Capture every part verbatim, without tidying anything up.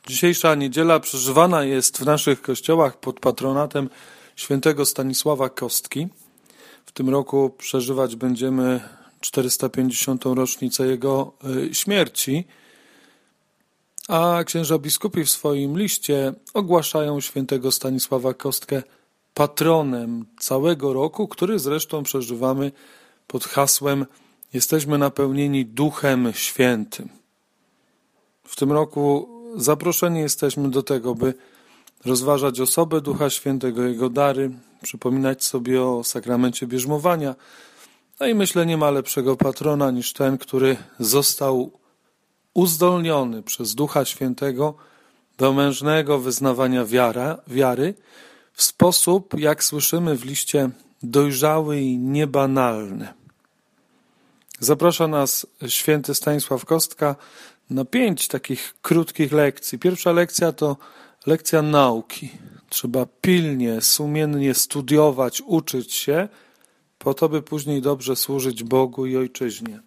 Dzisiejsza niedziela przeżywana jest w naszych kościołach pod patronatem świętego Stanisława Kostki. W tym roku przeżywać będziemy czterysta pięćdziesiątą rocznicę jego śmierci, a księża biskupi w swoim liście ogłaszają świętego Stanisława Kostkę patronem całego roku, który zresztą przeżywamy pod hasłem „Jesteśmy napełnieni Duchem Świętym”. W tym roku zaproszeni jesteśmy do tego, by rozważać osobę Ducha Świętego, Jego dary, przypominać sobie o sakramencie bierzmowania. No i myślę, nie ma lepszego patrona niż ten, który został uzdolniony przez Ducha Świętego do mężnego wyznawania wiara, wiary w sposób, jak słyszymy w liście, dojrzały i niebanalny. Zaprasza nas święty Stanisław Kostka na pięć takich krótkich lekcji. Pierwsza lekcja to lekcja nauki. Trzeba pilnie, sumiennie studiować, uczyć się, po to, by później dobrze służyć Bogu i Ojczyźnie.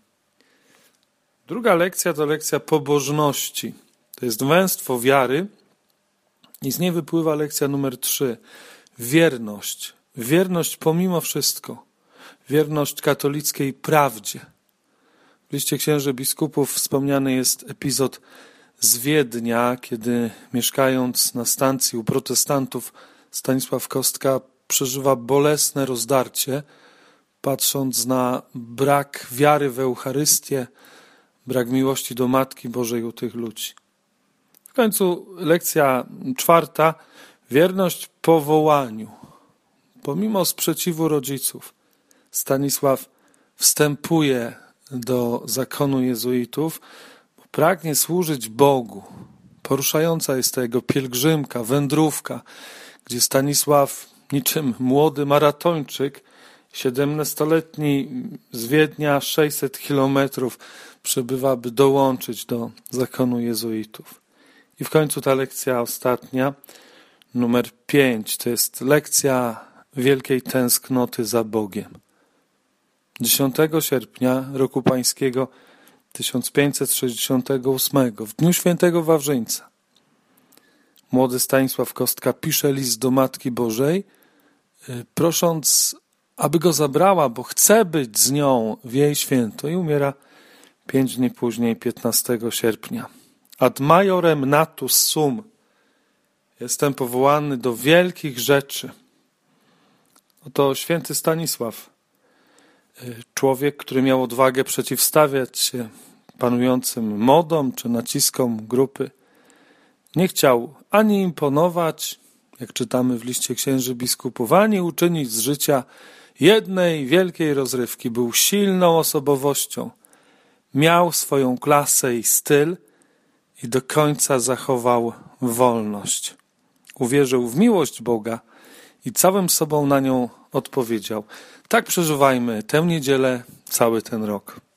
Druga lekcja to lekcja pobożności. To jest męstwo wiary i z niej wypływa lekcja numer trzy. Wierność. Wierność pomimo wszystko. Wierność katolickiej prawdzie. W liście księży biskupów wspomniany jest epizod z Wiednia, kiedy mieszkając na stacji u protestantów Stanisław Kostka przeżywa bolesne rozdarcie, patrząc na brak wiary w Eucharystię, brak miłości do Matki Bożej u tych ludzi. W końcu lekcja czwarta, wierność powołaniu. Pomimo sprzeciwu rodziców, Stanisław wstępuje do zakonu jezuitów, bo pragnie służyć Bogu. Poruszająca jest to jego pielgrzymka, wędrówka, gdzie Stanisław, niczym młody maratończyk, siedemnastoletni z Wiednia sześćset kilometrów przebywa, by dołączyć do zakonu jezuitów. I w końcu ta lekcja ostatnia, numer pięć, to jest lekcja wielkiej tęsknoty za Bogiem. dziesiątego sierpnia roku pańskiego tysiąc pięćset sześćdziesiątego ósmego, w dniu świętego Wawrzyńca, młody Stanisław Kostka pisze list do Matki Bożej, prosząc, aby go zabrała, bo chce być z nią w jej święto, i umiera pięć dni później, piętnastego sierpnia. Ad majorem natus sum. Jestem powołany do wielkich rzeczy. Oto święty Stanisław, człowiek, który miał odwagę przeciwstawiać się panującym modom czy naciskom grupy, nie chciał ani imponować, jak czytamy w liście księży biskupów, ani uczynić z życia jednej wielkiej rozrywki. Był silną osobowością, miał swoją klasę i styl i do końca zachował wolność. Uwierzył w miłość Boga i całym sobą na nią odpowiedział. Tak przeżywajmy tę niedzielę, cały ten rok.